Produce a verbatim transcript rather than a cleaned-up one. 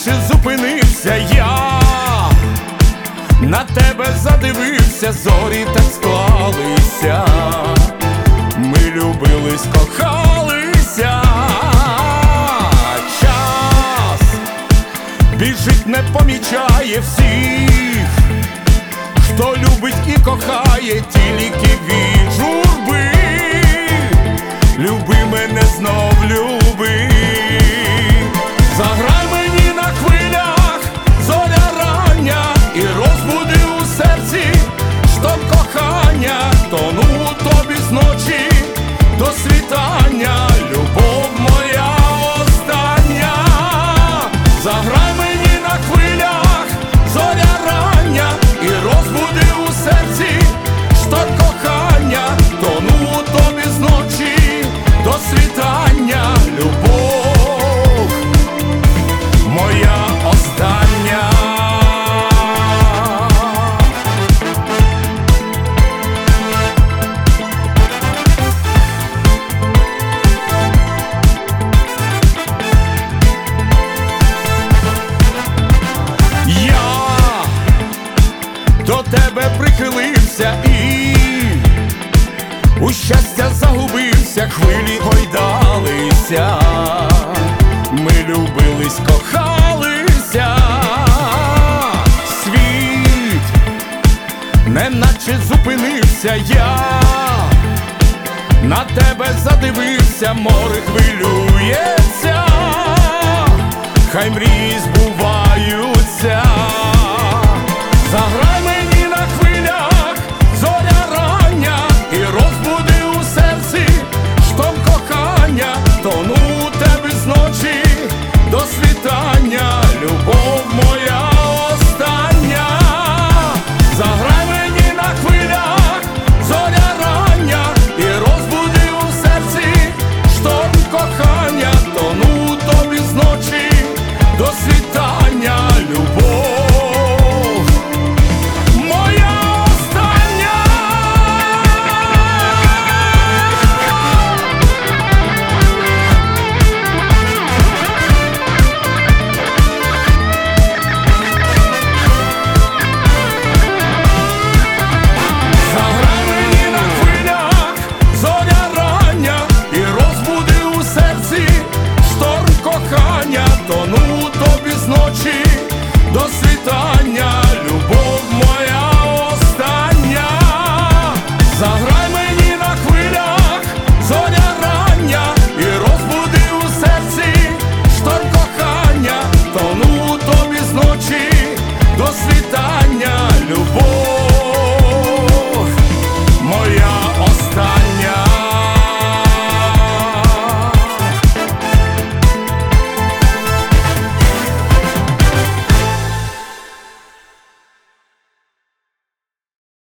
неначе зупинився я, на тебе задивився, зорі так склалися, ми любились, кохалися. Час біжить, не помічає всіх, хто любить і кохає тільки від журби. Люби мене, знов люби, заграй мені на хвилях зоря рання і розбуди у серці шторм кохання. Тону у тобі зночі до світання, любов моя остання. Заграй мені на хвилях зоря рання і розбуди у серці шторм кохання. Тону у тобі зночі до світання, любов моя остання. Я до тебе прихилився і у щастя загубився, хвилі гойдалися, ми любились, кохалися. Світ неначе зупинився я, на тебе задивився, море хвилюється, хай мрії збуваються.